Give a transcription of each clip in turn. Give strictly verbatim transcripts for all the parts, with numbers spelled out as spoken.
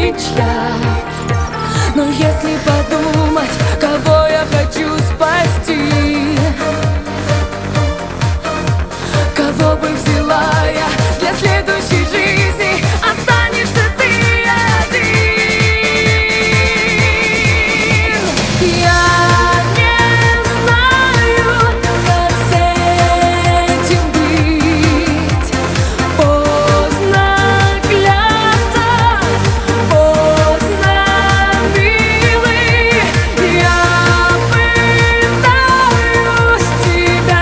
ничья. Но если подумать, кого я хочу спасти, кого бы взяла я для следующей жизни, останешься ты один. Я не знаю, как с этим быть. Поздно клясться, поздно, милый. Я пытаюсь тебя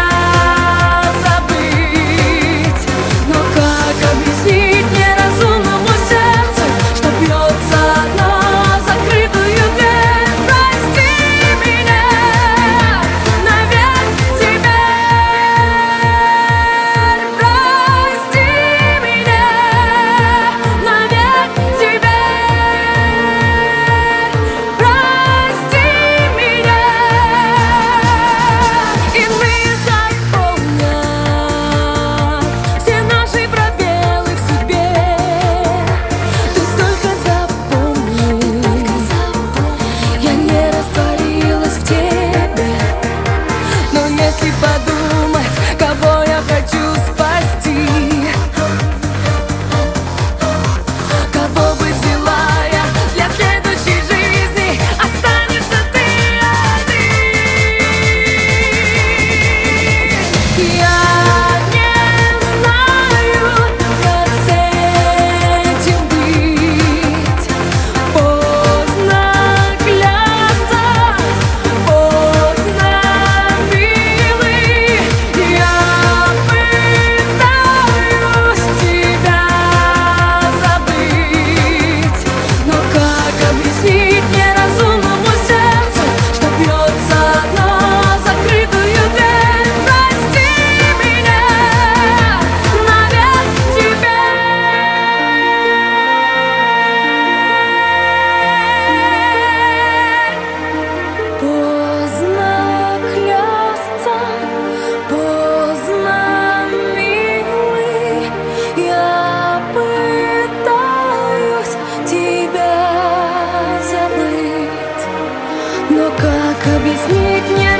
забыть, но как объяснить неразумному сердцу, что бьется на закрытую дверь? Прости меня, навек теперь. Прости меня, навек теперь. Прости меня. Иные заполнят все наши пробелы в судьбе. Ты только запомни, я не растворилась в тебе. Но если подумать, кого я хочу спасти, кого бы взяла я для следующей жизни, останешься ты один. Я не знаю, как с этим быть. Поздно клясться, поздно, милый. Я пытаюсь тебя забыть, но как объяснить неразумному сердцу, что бьется на закрытую дверь? Прости меня, навек теперь. Поздно клясться, поздно, милый. Я пытаюсь тебя забыть, но как объяснить мне